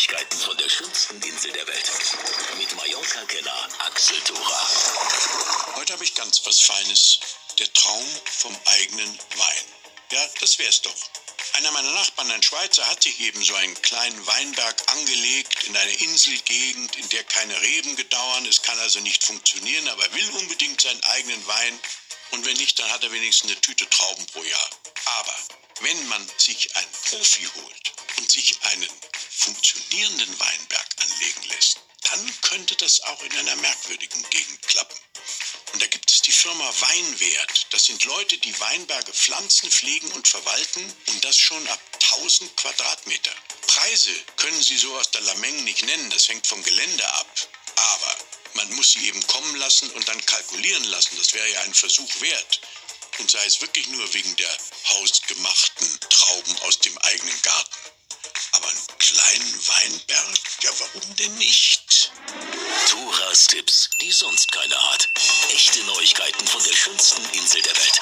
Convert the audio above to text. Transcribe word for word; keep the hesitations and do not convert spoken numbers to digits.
Neuigkeiten von der schönsten Insel der Welt. Mit Mallorca-Kenner Axel Thora. Heute habe ich ganz was Feines. Der Traum vom eigenen Wein. Ja, das wär's doch. Einer meiner Nachbarn, ein Schweizer, hat sich eben so einen kleinen Weinberg angelegt in einer Inselgegend, in der keine Reben gedauern. Es kann also nicht funktionieren, aber er will unbedingt seinen eigenen Wein. Und wenn nicht, dann hat er wenigstens eine Tüte Trauben pro Jahr. Aber wenn man sich einen Profi holt und sich einen funktionierenden Weinberg anlegen lässt, dann könnte das auch in einer merkwürdigen Gegend klappen. Und da gibt es die Firma Weinwert. Das sind Leute, die Weinberge pflanzen, pflegen und verwalten und das schon ab tausend Quadratmeter. Preise können sie so aus der Lameng nicht nennen, das hängt vom Gelände ab. Aber man muss sie eben kommen lassen und dann kalkulieren lassen. Das wäre ja ein Versuch wert. Und sei es wirklich nur wegen der hausgemachten Trauben aus dem eigenen Garten. Aber einen kleinen Weinberg, ja warum denn nicht? Thoras Tipps, die sonst keiner hat. Echte Neuigkeiten von der schönsten Insel der Welt.